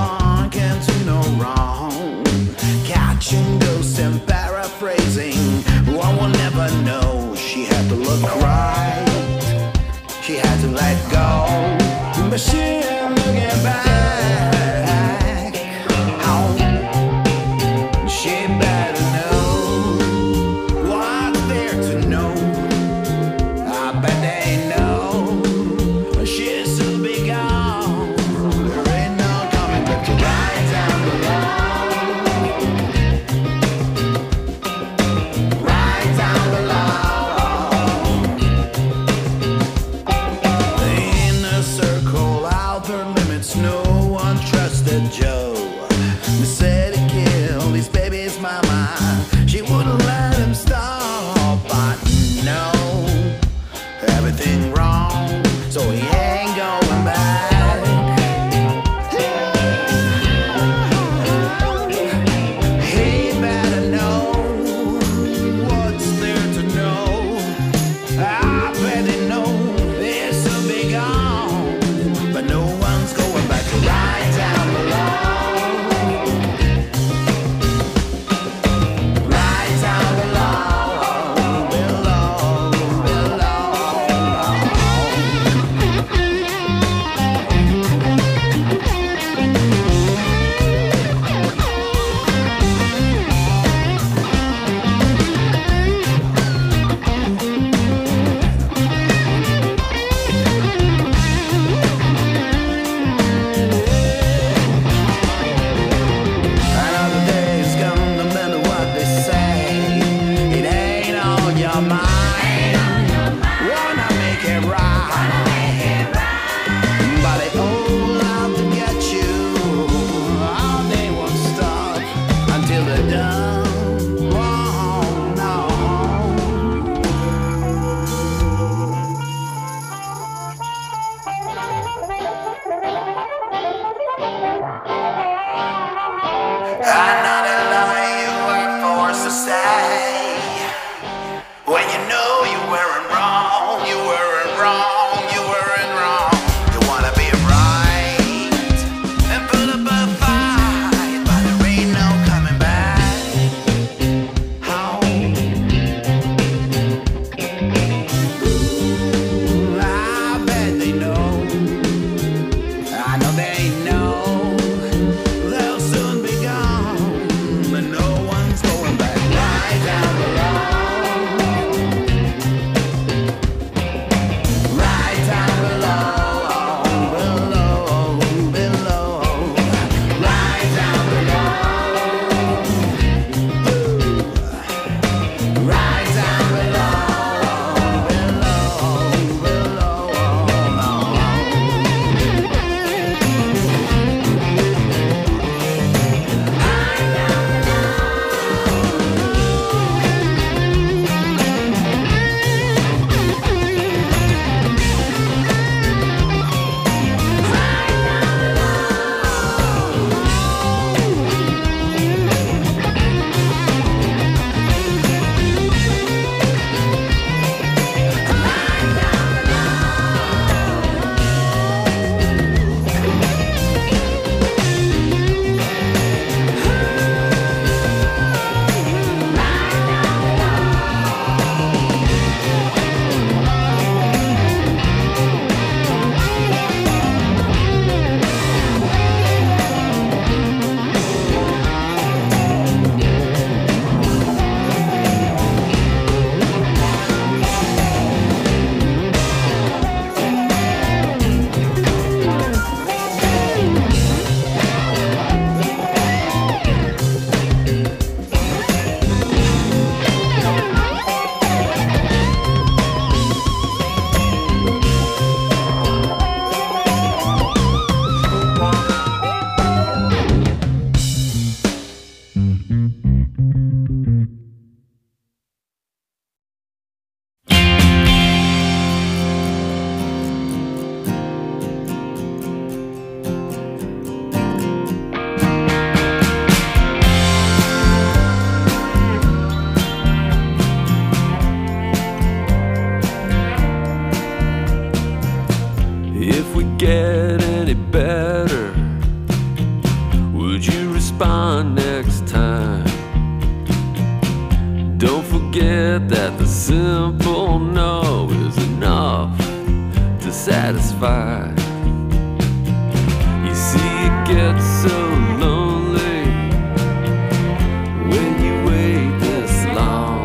one can do no wrong. Catching ghosts and paraphrasing, one will never know. She had to look right, she had to let go, but she ain't looking back. Oh, she better know what's there to know. I bet they know she's soon be gone. There ain't no coming back to right down below. Right down below. The inner circle, outer limits, no one trusted Joe. They said he killed his baby's mama. She wouldn't let him stop, but no, everything wrong, so he ain't going back. He better know what's there to know. I bet he know this will be gone, but no one's going back to right down below. respond next time. Don't forget that the simple no is enough to satisfy. You see, it gets so lonely when you wait this long,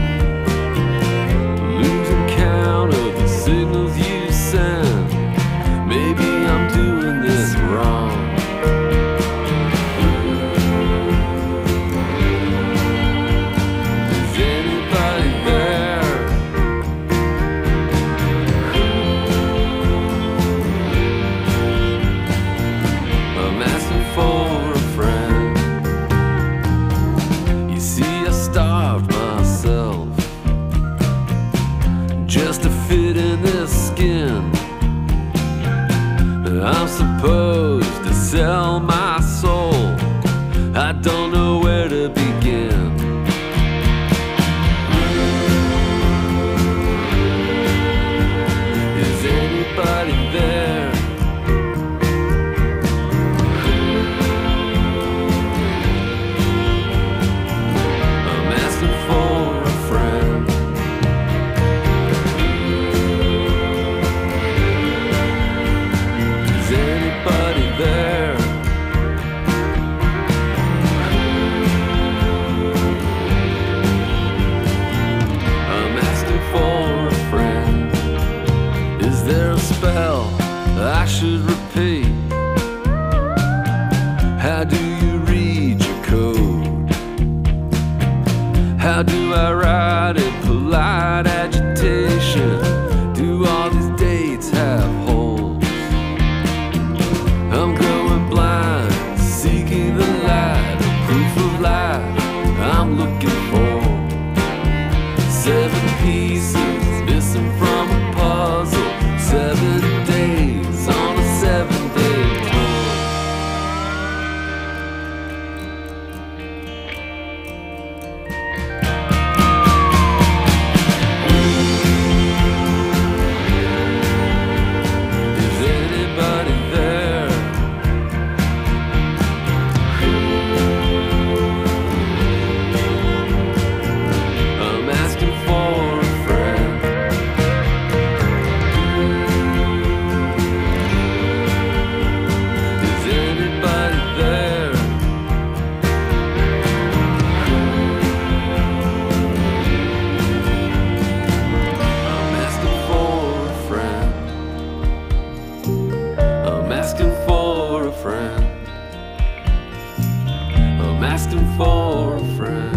losing count of the signals you send. Maybe I'm doing this wrong. Is anybody there? I'm asking for a friend. You see, I starved myself just to fit in this skin. I'm supposed to sell my soul. I don't know where to begin. Is anybody there? I'm asking for a friend. Is anybody there? I'm asking for a friend. Is there a spell I should repeat? How do you read your code? How do I write in polite agitation? Do all these dates have holes? I'm going blind, seeking the light, proof of life I'm looking for. 7 pieces missing from a puzzle. 7 days on a 7-day tour. Is anybody there? I'm asking for a friend. Is anybody there? I'm asking for a friend. I'm asking for a friend. I'm asking for a friend.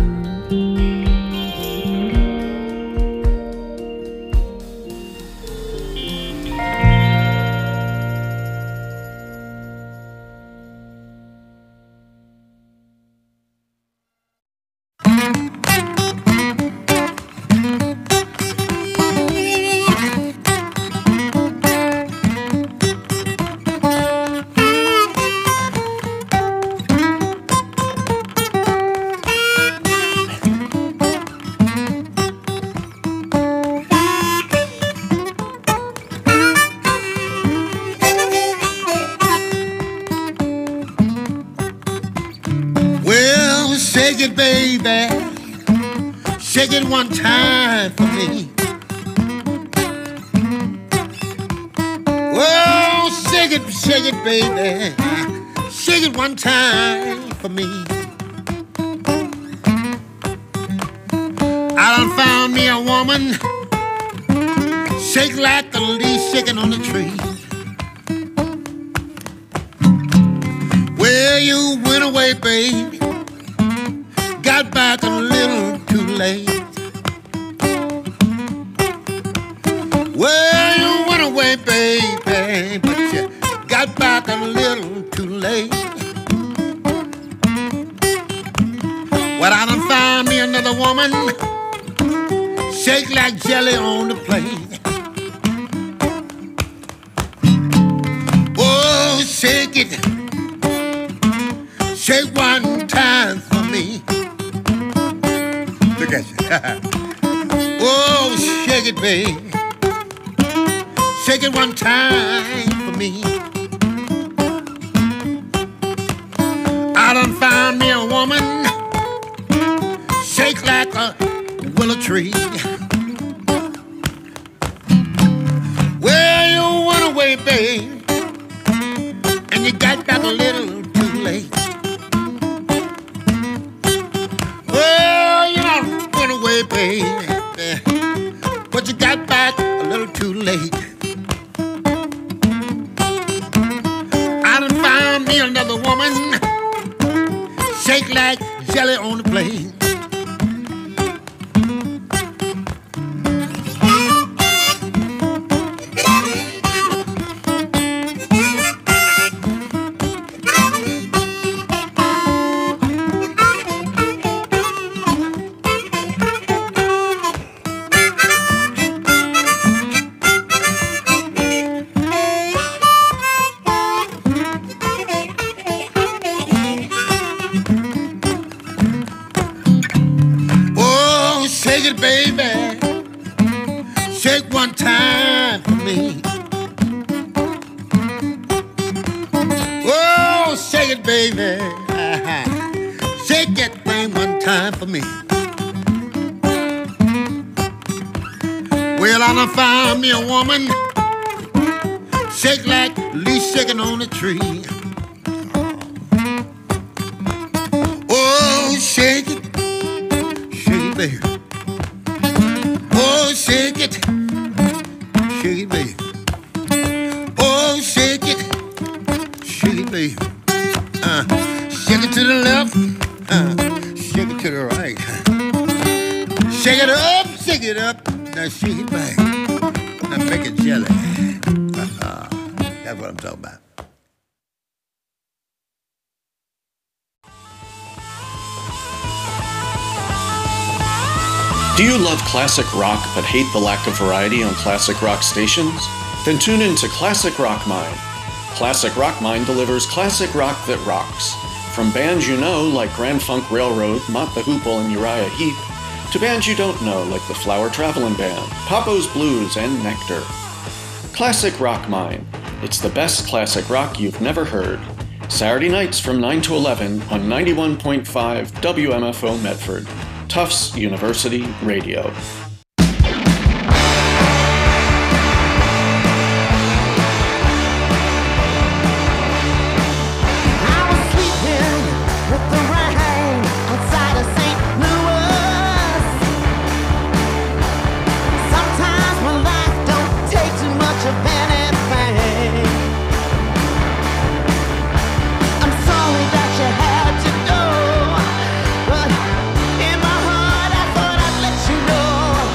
Well, shake it, baby. Shake it one time for me. Well, shake it, baby. Shake it one time for me. I done found me a woman, shake like the leaf shaking on the tree. Well, you went away, baby, got back a little too late. Well, you went away, baby, but you got back a little too late. Well, I done found me another woman, shake like jelly on the plate. Oh, shake it, shake one time for me. Look at you. Oh, shake it, baby. Shake it one time for me. I done found me a woman, shake like a willow tree. Well, you went away, babe, and you got back a little too late. Well, you done went away, babe, but you got back a little too late. I done found me another woman, shake like jelly on the plate. Shake it, baby. Shake one time for me. Oh, shake it, baby. Shake that thing one time for me. Well, I done found me a woman, shake like leaves shaking on a tree. Oh, shake it, baby. Oh, shake it, baby. Oh, shake it, baby. Shake it to the left, shake it to the right. Shake it up, now shake it back. Now make it jelly. That's what I'm talking about. Do you love classic rock but hate the lack of variety on classic rock stations? Then tune in to Classic Rock Mind. Classic Rock Mind delivers classic rock that rocks. From bands you know like Grand Funk Railroad, Mott the Hoople, and Uriah Heep, to bands you don't know like the Flower Traveling Band, Papo's Blues, and Nectar. Classic Rock Mind. It's the best classic rock you've never heard. Saturday nights from 9 to 11 on 91.5 WMFO Medford. Tufts University Radio. But in my heart I thought I'd let you know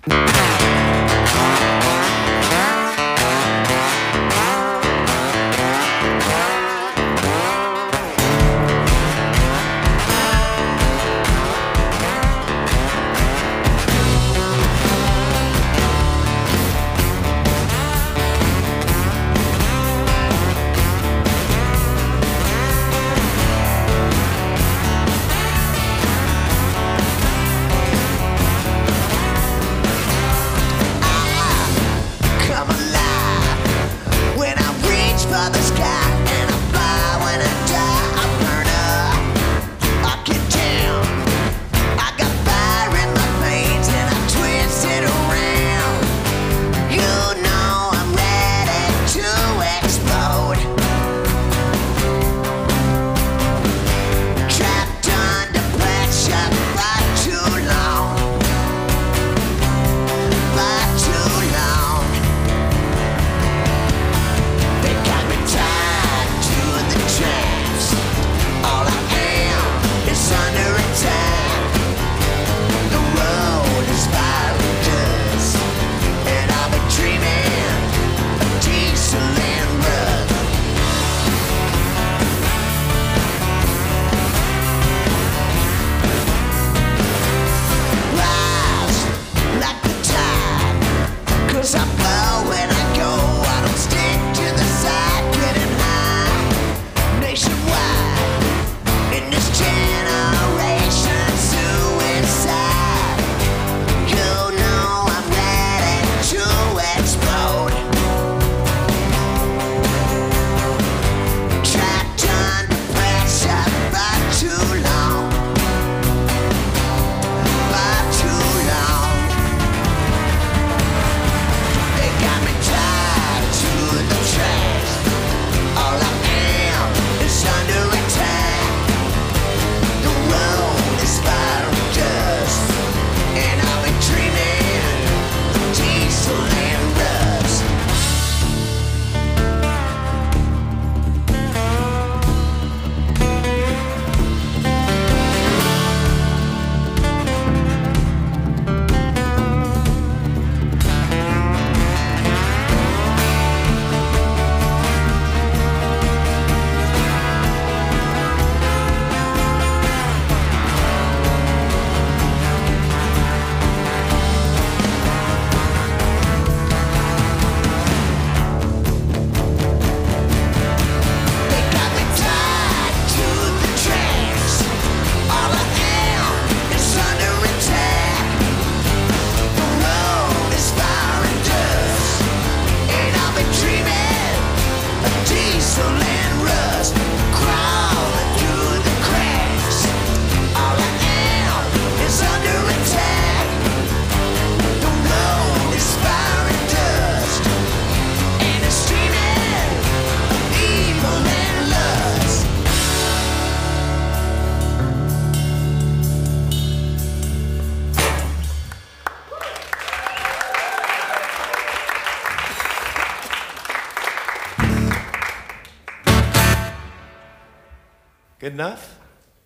Good enough?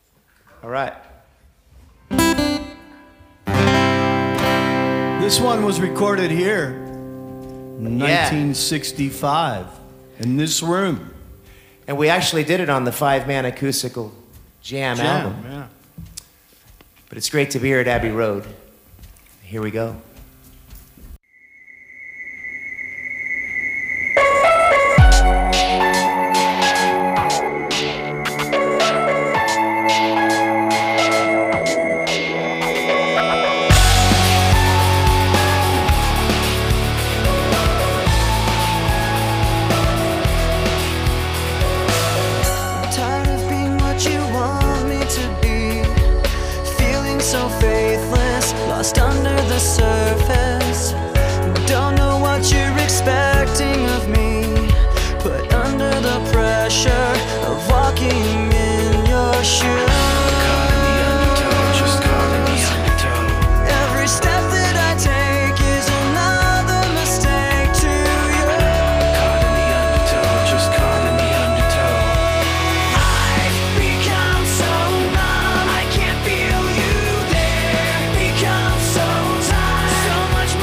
All right. This one was recorded here in 1965 in this room. And we actually did it on the 5-man acoustical jam album. Yeah. But it's great to be here at Abbey Road. Here we go. So much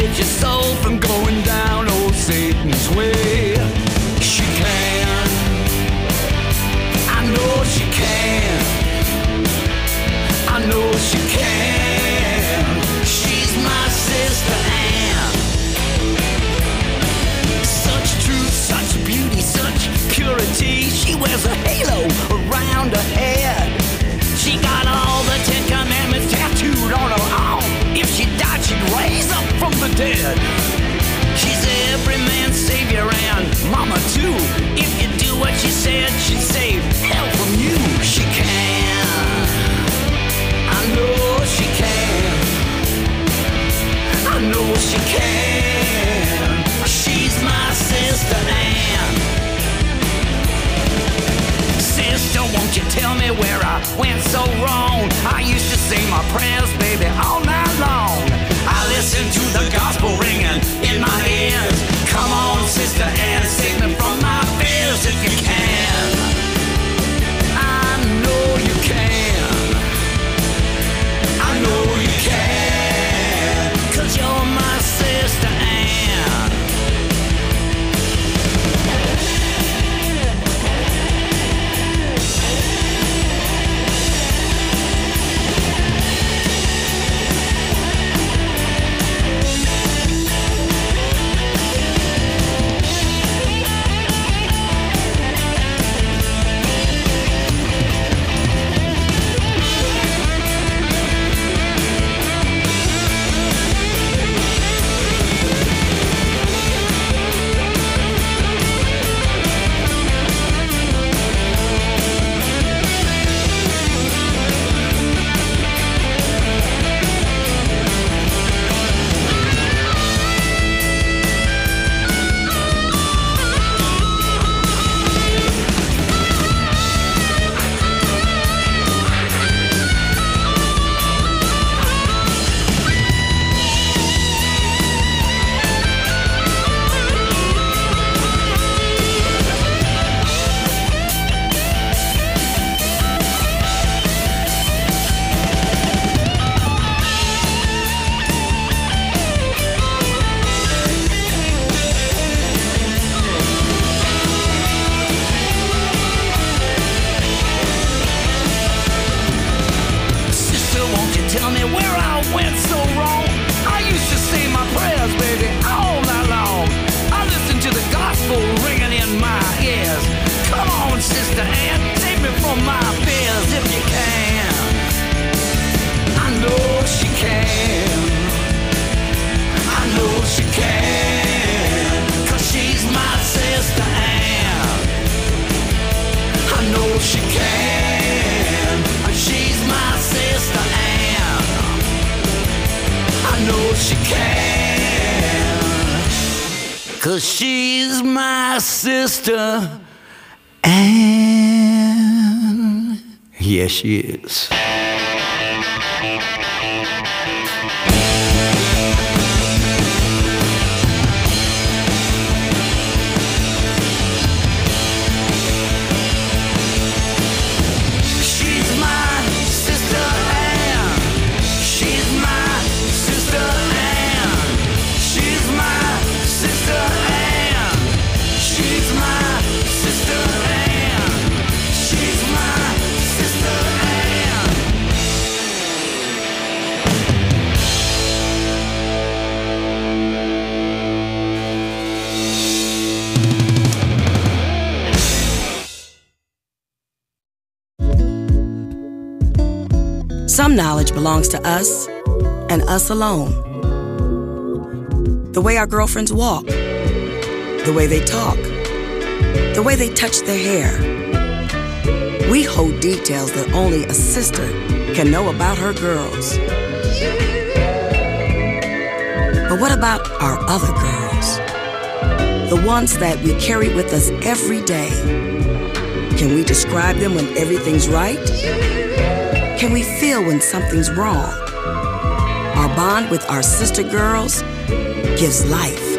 forfeit your soul from going down old Satan's way. She can, I know she can, I know she can. She's my sister Ann. Such truth, such beauty, such purity. She wears a halo around her head. She got all the 10 Commandments tattooed on her arm. If she died, she'd raise up from the dead. She's every man's savior and mama too. If you do what she said, she'd save hell from you. She can, I know she can, I know she can. She's my sister Ann. Sister, won't you tell me where I went so wrong? I used to say my prayers, baby, all night long. I listened to the gospel ringing in my ears. Come on, Sister Ann, save me from my fears if you can. I know you can, I know you can, 'cause you're my sister Ann. She can, 'cause she's my sister Ann. Yes, she is. Some knowledge belongs to us and us alone. The way our girlfriends walk, the way they talk, the way they touch their hair. We hold details that only a sister can know about her girls. But what about our other girls? The ones that we carry with us every day. Can we describe them when everything's right? Can we feel when something's wrong? Our bond with our sister girls gives life.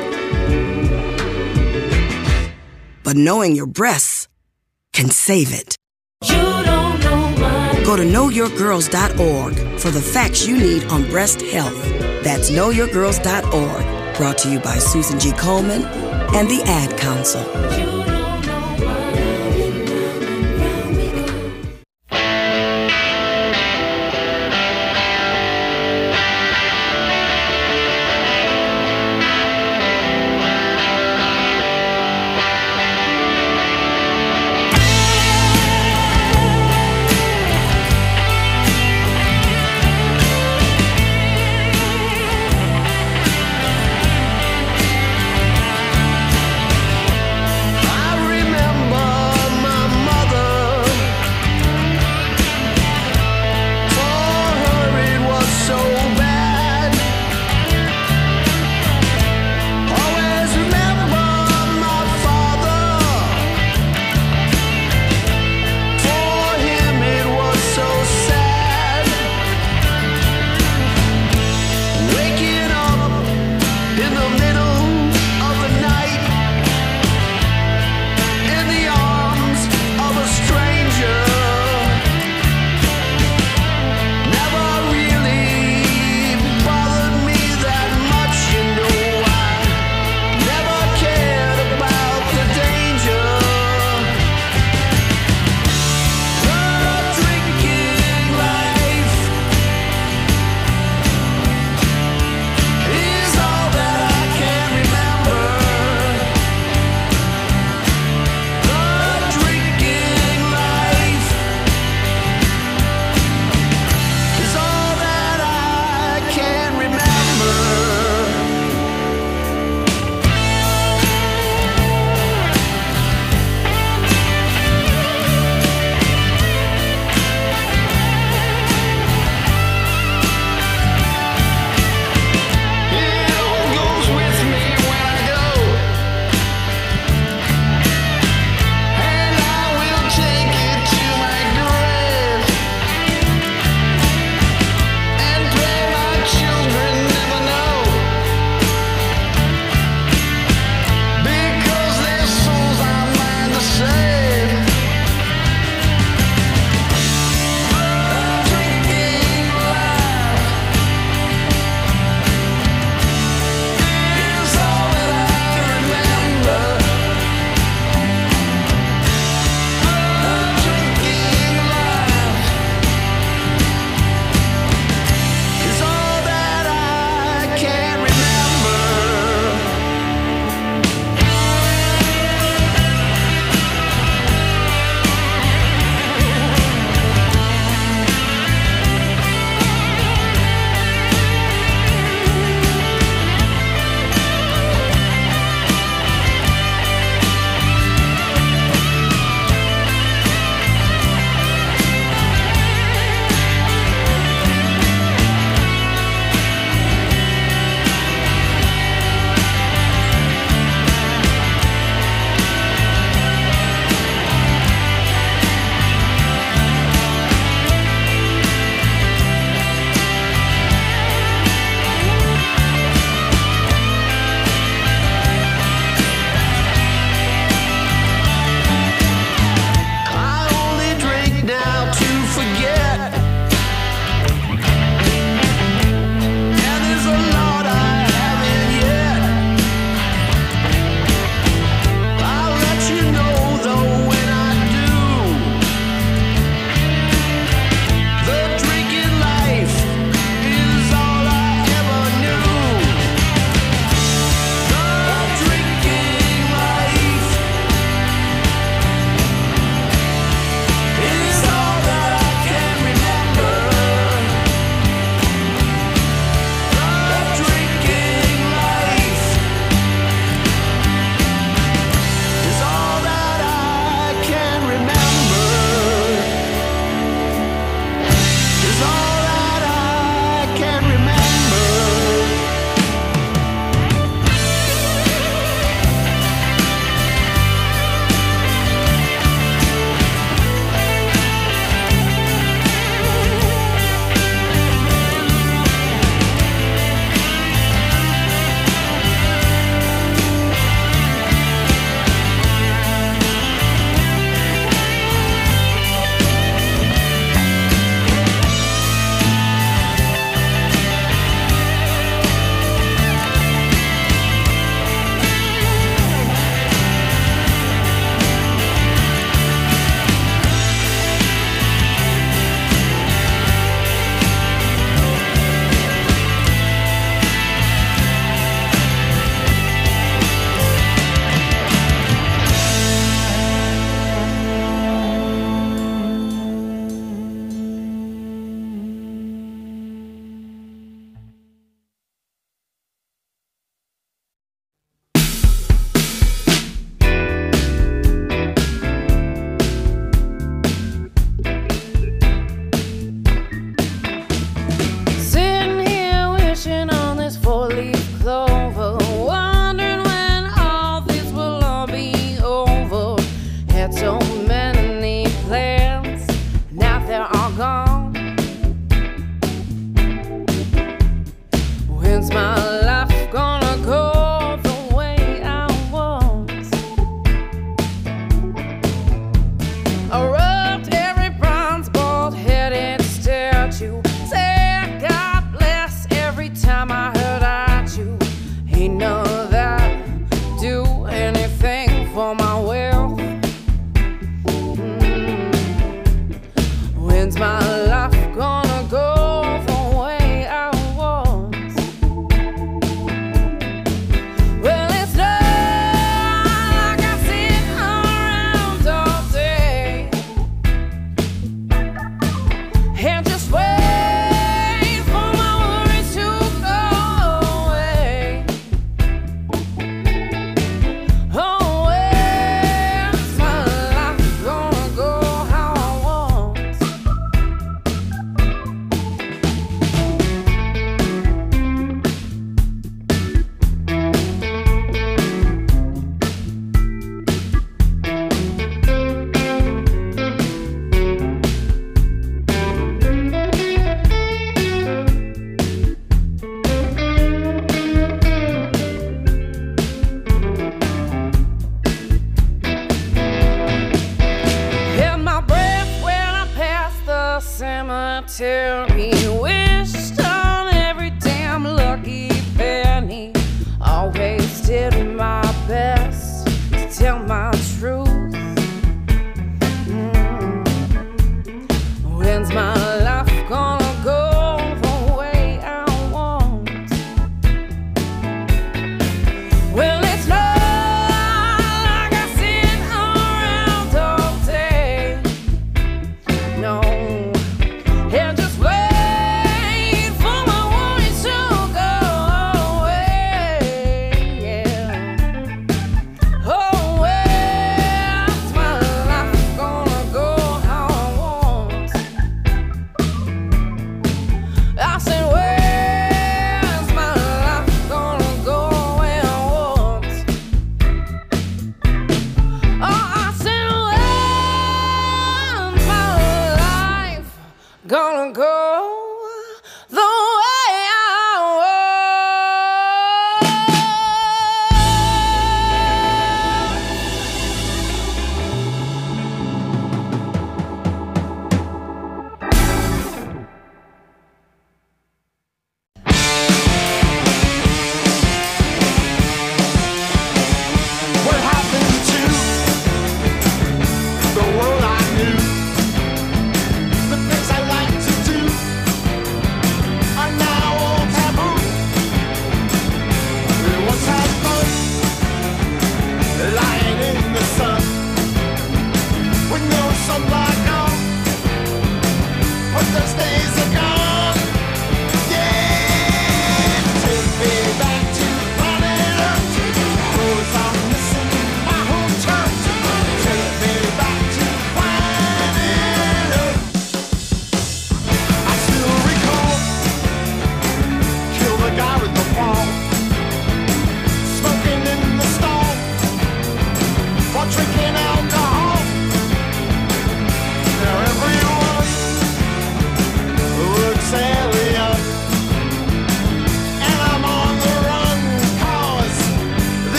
But knowing your breasts can save it. You don't know my Go to knowyourgirls.org for the facts you need on breast health. That's knowyourgirls.org. Brought to you by Susan G. Komen and the Ad Council. I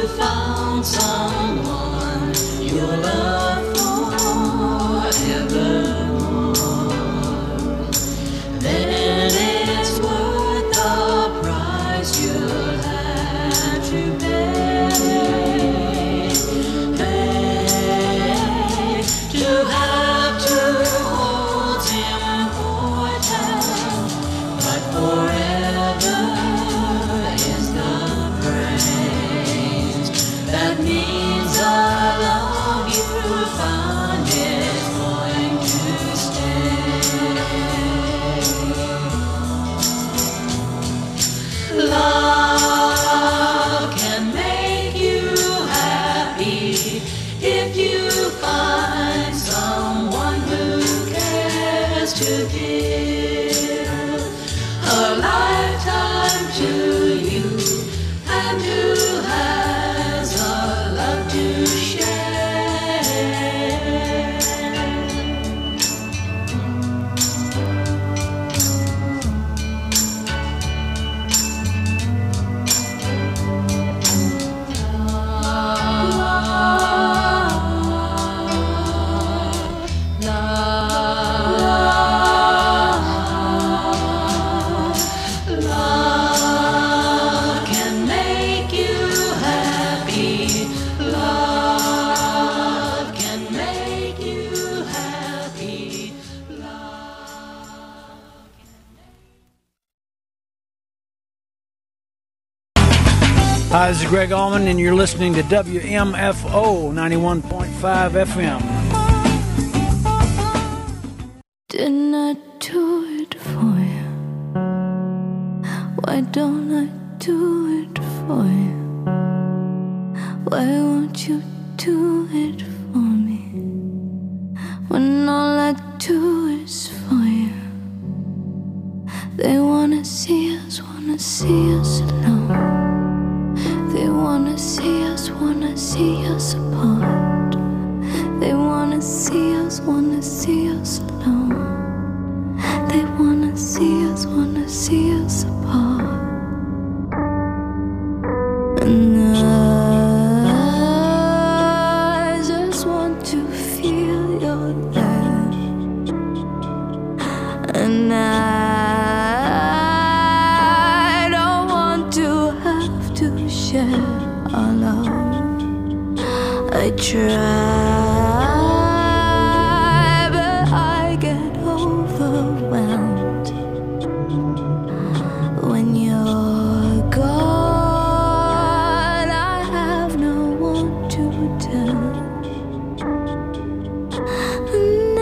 found someone you'll love forevermore, then it's worth the price you'll have to pay. To have to hold him important, but forever is the phrase that means the love you found is going to stay. Love can make you happy if you find someone who cares to give a lifetime to you and who has a love to Love can make you happy. Love can make you happy. Hi, this is Greg Allman, and you're listening to WMFO 91.5 FM. Didn't I do it for you? Why don't I do it for you? Why won't you do it for me? When all I do is for you. They wanna see us alone. They wanna see us apart. They wanna see us alone. They wanna see us apart. And I just want to feel your love. And I don't want to have to share our love. I try, but I get overwhelmed when you're gone. I have no one to tell. And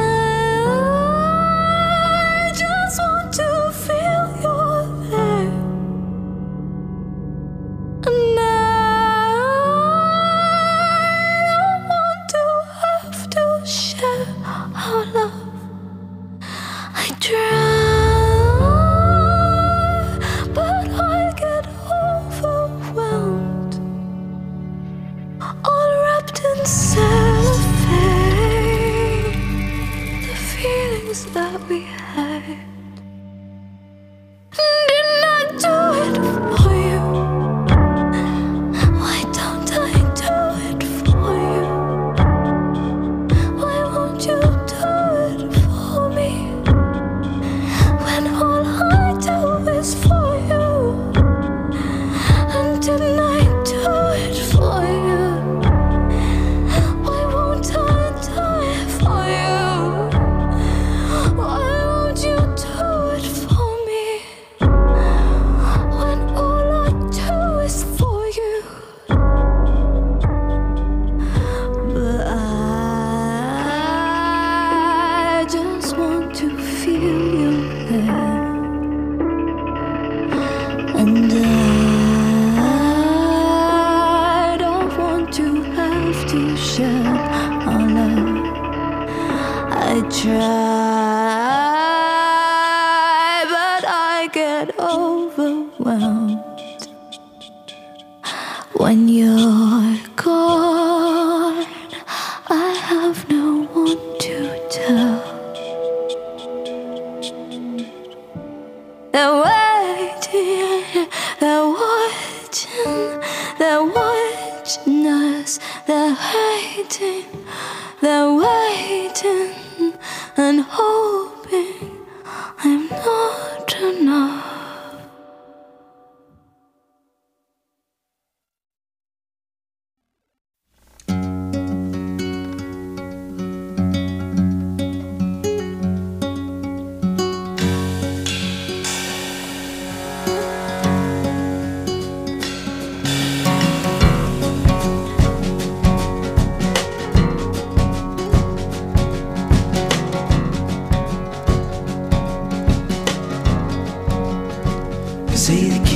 I just want to feel you're there. And I don't want to have to share our love. I try, but I get overwhelmed, all wrapped in cellophane. The feelings that we had. Didn't I do it for you? Why don't I do it for you? Why won't you do it for me? When all I do is for you. And didn't I do it for you? Why won't I do it for you? Why won't you do it for me? When all I do is for you. But I just want to feel your hair. And I don't want to have to share our love. I try, but I get overwhelmed when you're gone. I have no one to tell. They're waiting, they're watching, they're watching.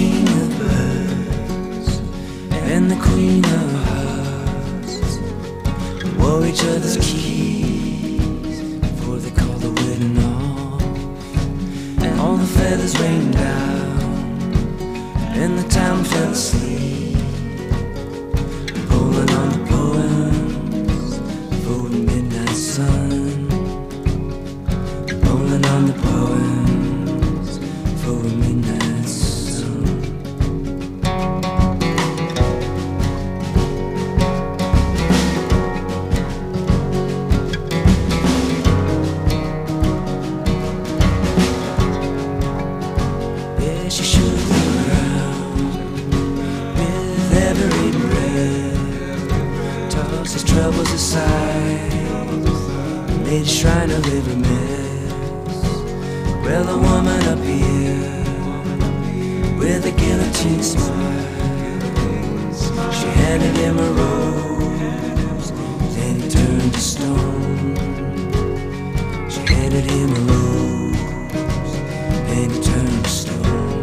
king of birds and the queen of hearts wore each other's keys before they called the wedding off. And all the feathers rained down and the town fell asleep, pulling on the poems for the midnight sun, pulling on the poems for the midnight sun. Yeah, she shook the ground with every breath, tossed his troubles aside, made a shrine of every mess. Well, the woman up here with a guillotine smile, she handed him a rose, then he turned to stone. She handed him a rose, then he turned to stone.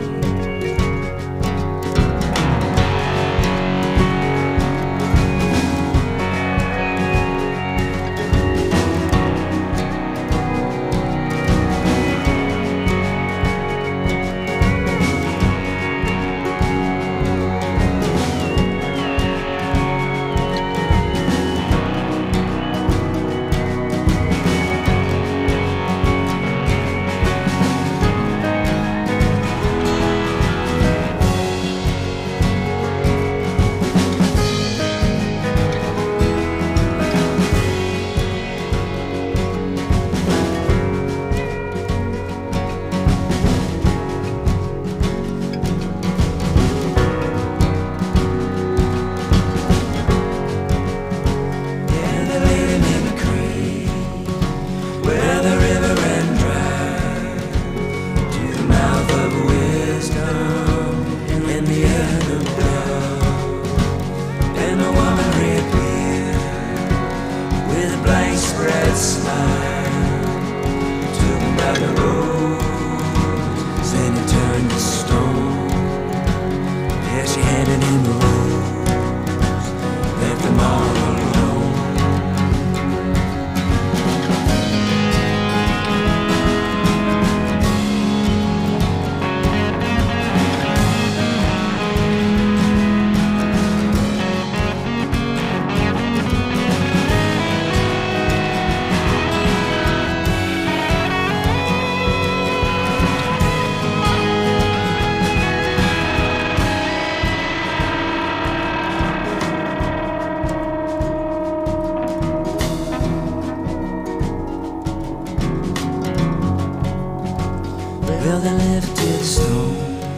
Well, they lifted stone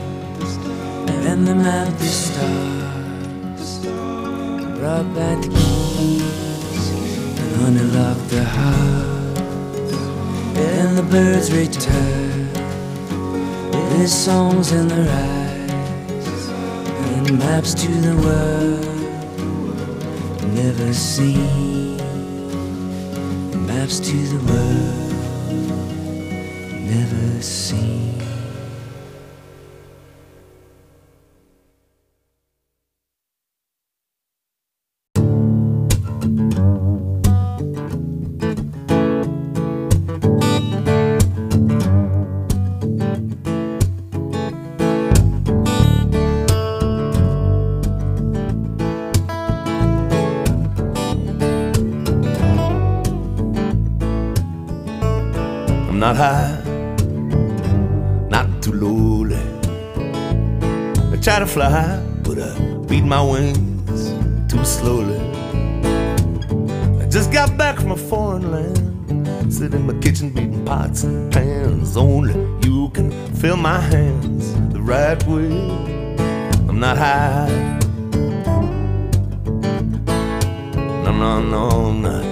and they mapped the stars, brought back the keys and honey locked the heart. And the birds returned with songs in their eyes and maps to the world never seen, maps to the world never seen. I'm not high, not too lowly. I try to fly, but I beat my wings too slowly. I just got back from a foreign land, sit in my kitchen beating pots and pans. Only you can fill my hands the right way. I'm not high, no, I'm not.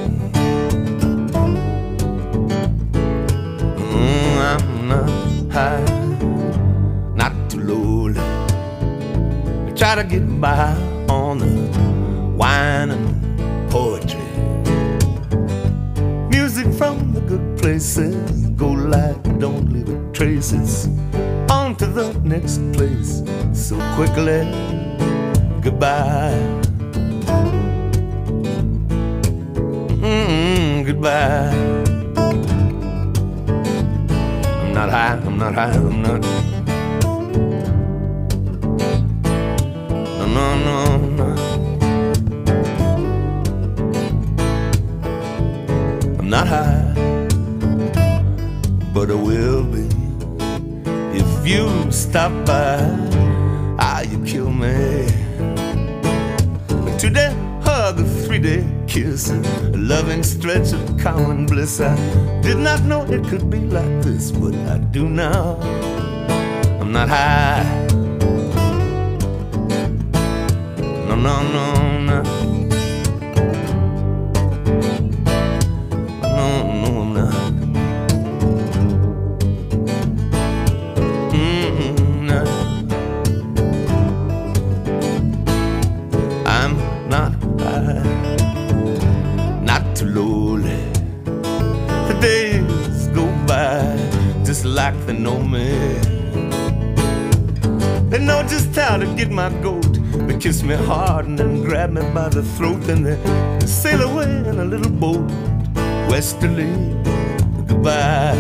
I'm not high, not too lowly. I try to get by on the wine and poetry. Music from the good places, go like don't leave it traces. On to the next place so quickly. Goodbye. Goodbye. I'm not high, I'm not high, I'm not. No. I'm not high, but I will be if you stop by. You kill me. A 2-day hug, a 3-day kiss, a loving stretch of common bliss. I did not know it could be like this, but I do now. I'm not high. No. No, I'm not. I'm not high, not too lowly. The days go by just like they know me. They know just how to get my goat. They kiss me hard and then grab me by the throat. And they sail away in a little boat westerly. Goodbye.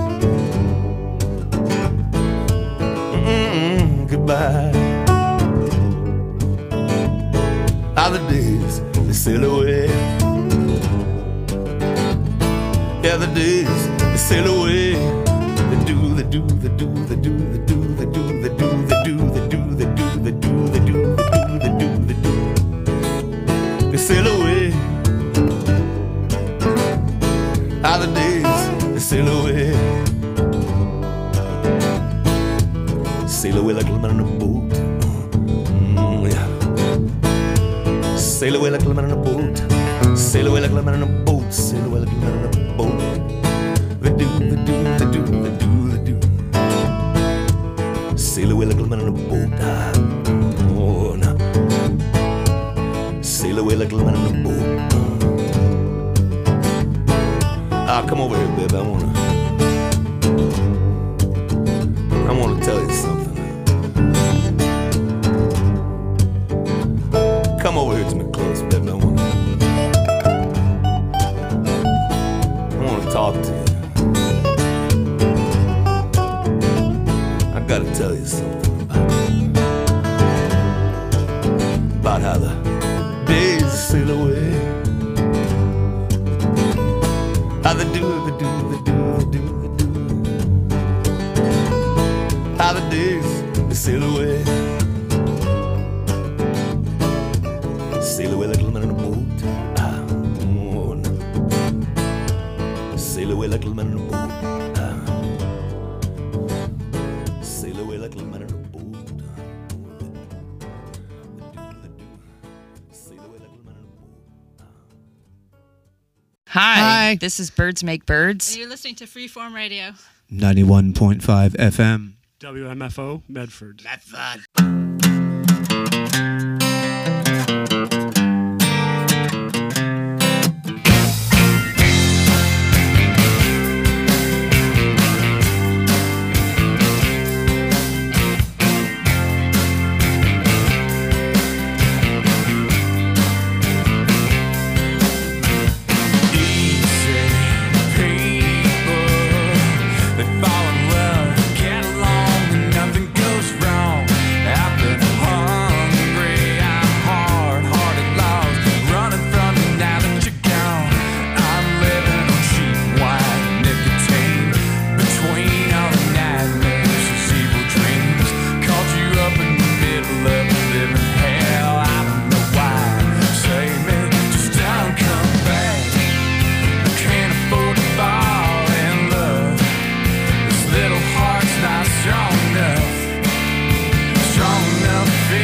Goodbye. How the days, they sail away. Yeah, the days, they sail away. They do. They sail away. How the days, they sail away. Sail away like a man on a boat. Yeah. Sail away like a man on a boat. Sail away like a man on a boat. Sail away like a man on a boat. They do. Sail away like a man on a boat. Oh, no. Sail away like a man on a boat. Come over here, baby. I wanna tell you something. Come over here to me close, baby. I wanna talk to you. I gotta tell you something about how the days sail away. How they do. How the days, they sail away. Sail away like a man in a boat. Sail away like a man in a boat. Sail away like a man in a boat. Hi, this is Birds Make Birds. And you're listening to Freeform Radio. 91.5 FM. WMFO, Medford.